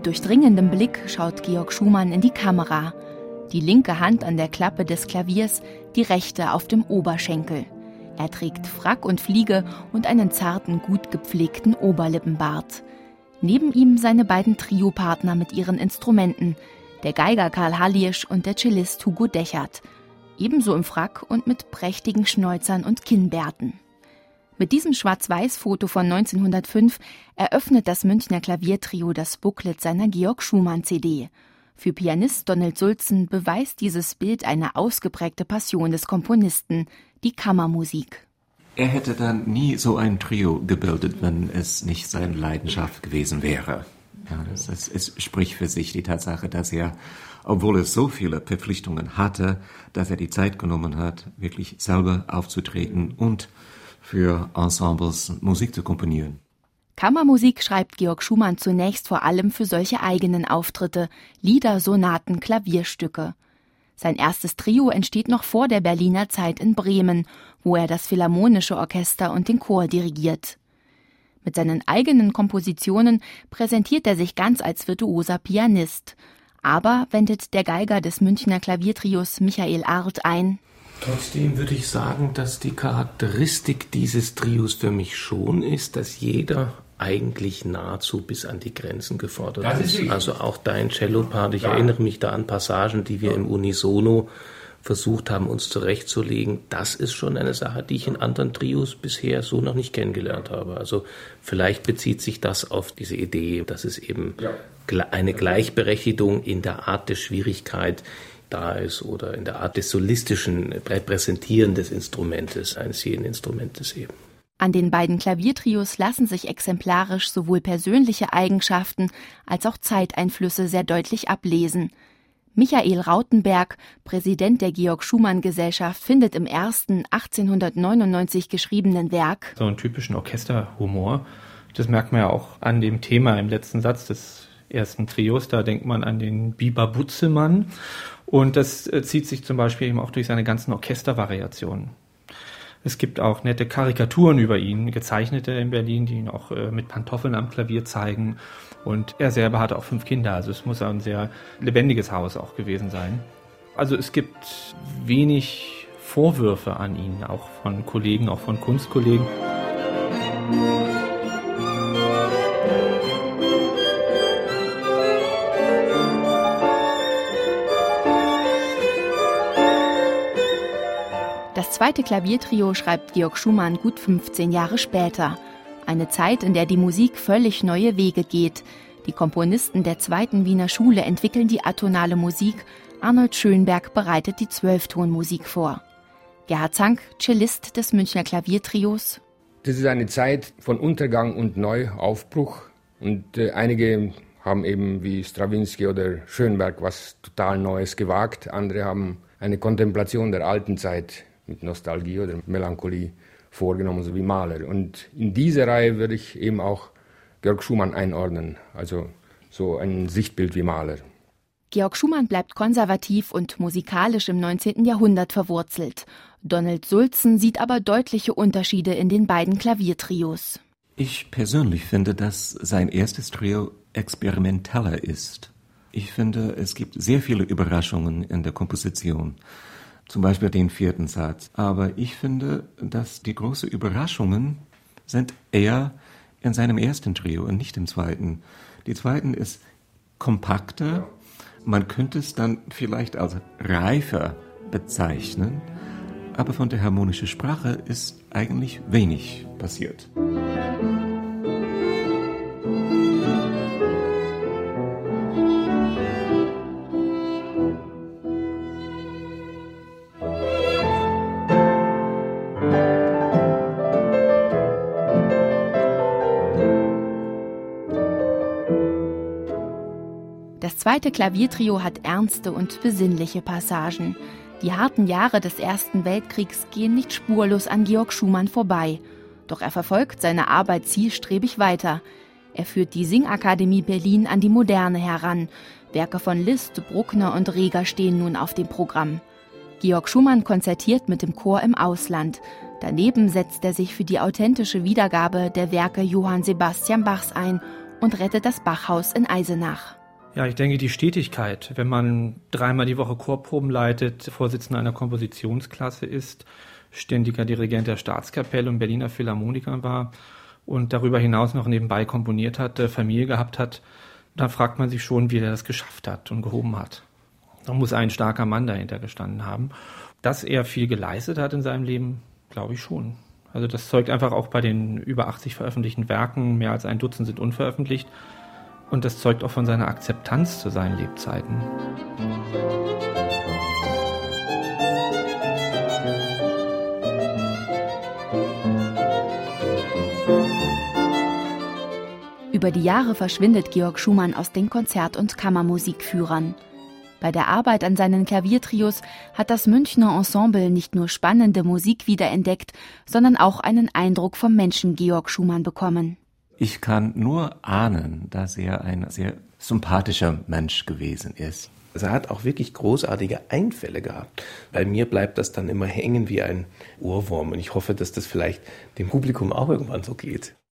Mit durchdringendem Blick schaut Georg Schumann in die Kamera. Die linke Hand an der Klappe des Klaviers, die rechte auf dem Oberschenkel. Er trägt Frack und Fliege und einen zarten, gut gepflegten Oberlippenbart. Neben ihm seine beiden Triopartner mit ihren Instrumenten, der Geiger Karl Halliesch und der Cellist Hugo Dechert. Ebenso im Frack und mit prächtigen Schnäuzern und Kinnbärten. Mit diesem Schwarz-Weiß-Foto von 1905 eröffnet das Münchner Klaviertrio das Booklet seiner Georg-Schumann-CD. Für Pianist Donald Sulzen beweist dieses Bild eine ausgeprägte Passion des Komponisten, die Kammermusik. Er hätte dann nie so ein Trio gebildet, wenn es nicht seine Leidenschaft gewesen wäre. Ja, es spricht für sich, die Tatsache, dass er, obwohl er so viele Verpflichtungen hatte, dass er die Zeit genommen hat, wirklich selber aufzutreten und für Ensembles Musik zu komponieren. Kammermusik schreibt Georg Schumann zunächst vor allem für solche eigenen Auftritte, Lieder, Sonaten, Klavierstücke. Sein erstes Trio entsteht noch vor der Berliner Zeit in Bremen, wo er das Philharmonische Orchester und den Chor dirigiert. Mit seinen eigenen Kompositionen präsentiert er sich ganz als virtuoser Pianist. Aber wendet der Geiger des Münchner Klaviertrios Michael Arlt ein: Trotzdem würde ich sagen, dass die Charakteristik dieses Trios für mich schon ist, dass jeder eigentlich nahezu bis an die Grenzen gefordert ist. Also auch dein Cello-Part, ich erinnere mich da an Passagen, die wir im Unisono versucht haben, uns zurechtzulegen. Das ist schon eine Sache, die ich in anderen Trios bisher so noch nicht kennengelernt habe. Also vielleicht bezieht sich das auf diese Idee, dass es eben eine Gleichberechtigung in der Art der Schwierigkeit da ist oder in der Art des solistischen Repräsentieren des Instrumentes, eines jeden Instrumentes eben. An den beiden Klaviertrios lassen sich exemplarisch sowohl persönliche Eigenschaften als auch Zeiteinflüsse sehr deutlich ablesen. Michael Rautenberg, Präsident der Georg-Schumann-Gesellschaft, findet im ersten 1899 geschriebenen Werk so einen typischen Orchesterhumor. Das merkt man ja auch an dem Thema im letzten Satz des ersten Trios. Da denkt man an den Biber Butzemann. Und das zieht sich zum Beispiel eben auch durch seine ganzen Orchestervariationen. Es gibt auch nette Karikaturen über ihn, gezeichnete in Berlin, die ihn auch mit Pantoffeln am Klavier zeigen. Und er selber hatte auch 5 Kinder, also es muss ein sehr lebendiges Haus auch gewesen sein. Also es gibt wenig Vorwürfe an ihn, auch von Kollegen, auch von Kunstkollegen. Das zweite Klaviertrio schreibt Georg Schumann gut 15 Jahre später. Eine Zeit, in der die Musik völlig neue Wege geht. Die Komponisten der zweiten Wiener Schule entwickeln die atonale Musik. Arnold Schönberg bereitet die 12-Ton-Musik vor. Gerhard Zank, Cellist des Münchner Klaviertrios: Das ist eine Zeit von Untergang und Neuaufbruch. Und einige haben eben wie Strawinsky oder Schönberg was total Neues gewagt. Andere haben eine Kontemplation der alten Zeit mit Nostalgie oder Melancholie vorgenommen, so wie Mahler. Und in diese Reihe würde ich eben auch Georg Schumann einordnen, also so ein Sichtbild wie Mahler. Georg Schumann bleibt konservativ und musikalisch im 19. Jahrhundert verwurzelt. Donald Sulzen sieht aber deutliche Unterschiede in den beiden Klaviertrios. Ich persönlich finde, dass sein erstes Trio experimenteller ist. Ich finde, es gibt sehr viele Überraschungen in der Komposition. Zum Beispiel den 4. Satz. Aber ich finde, dass die großen Überraschungen sind eher in seinem ersten Trio und nicht im zweiten. Die zweiten ist kompakter. Man könnte es dann vielleicht als reifer bezeichnen. Aber von der harmonischen Sprache ist eigentlich wenig passiert. Das zweite Klaviertrio hat ernste und besinnliche Passagen. Die harten Jahre des Ersten Weltkriegs gehen nicht spurlos an Georg Schumann vorbei. Doch er verfolgt seine Arbeit zielstrebig weiter. Er führt die Singakademie Berlin an die Moderne heran. Werke von Liszt, Bruckner und Reger stehen nun auf dem Programm. Georg Schumann konzertiert mit dem Chor im Ausland. Daneben setzt er sich für die authentische Wiedergabe der Werke Johann Sebastian Bachs ein und rettet das Bachhaus in Eisenach. Ja, ich denke, die Stetigkeit, wenn man 3-mal die Woche Chorproben leitet, Vorsitzender einer Kompositionsklasse ist, ständiger Dirigent der Staatskapelle und Berliner Philharmoniker war und darüber hinaus noch nebenbei komponiert hat, Familie gehabt hat, dann fragt man sich schon, wie er das geschafft hat und gehoben hat. Da muss ein starker Mann dahinter gestanden haben. Dass er viel geleistet hat in seinem Leben, glaube ich schon. Also das zeugt einfach auch bei den über 80 veröffentlichten Werken, mehr als ein Dutzend sind unveröffentlicht. Und das zeugt auch von seiner Akzeptanz zu seinen Lebzeiten. Über die Jahre verschwindet Georg Schumann aus den Konzert- und Kammermusikführern. Bei der Arbeit an seinen Klaviertrios hat das Münchner Ensemble nicht nur spannende Musik wiederentdeckt, sondern auch einen Eindruck vom Menschen Georg Schumann bekommen. Ich kann nur ahnen, dass er ein sehr sympathischer Mensch gewesen ist. Also er hat auch wirklich großartige Einfälle gehabt. Bei mir bleibt das dann immer hängen wie ein Ohrwurm und ich hoffe, dass das vielleicht dem Publikum auch irgendwann so geht.